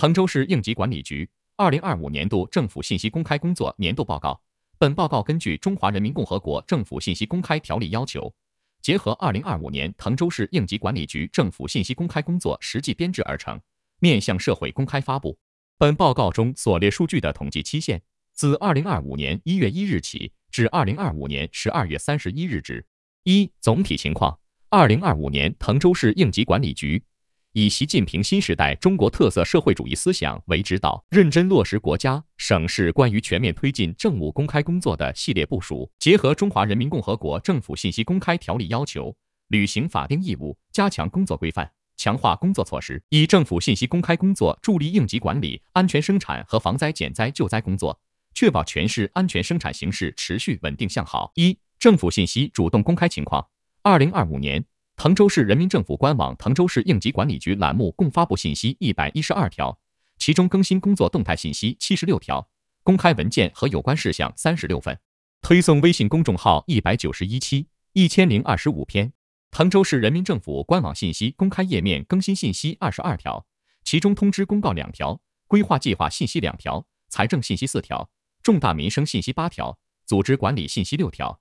滕州市应急管理局2025年度政府信息公开工作年度报告。本报告根据《中华人民共和国政府信息公开条例》要求，结合2025年滕州市应急管理局政府信息公开工作实际编制而成，面向社会公开发布。本报告中所列数据的统计期限，自2025年1月1日起至2025年12月31日止。总体情况：2025年滕州市应急管理局以习近平新时代中国特色社会主义思想为指导，认真落实国家、省市关于全面推进政务公开工作的系列部署，结合《中华人民共和国政府信息公开条例》要求，履行法定义务，加强工作规范，强化工作措施，以政府信息公开工作助力应急管理、安全生产和防灾减灾救灾工作，确保全市安全生产形势持续稳定向好。政府信息主动公开情况：2025年，滕州市人民政府官网滕州市应急管理局栏目共发布信息112条，其中更新工作动态信息76条，公开文件和有关事项36份，推送微信公众号191期，1025篇。滕州市人民政府官网信息公开页面更新信息22条，其中通知公告2条，规划计划信息2条，财政信息4条，重大民生信息8条，组织管理信息6条。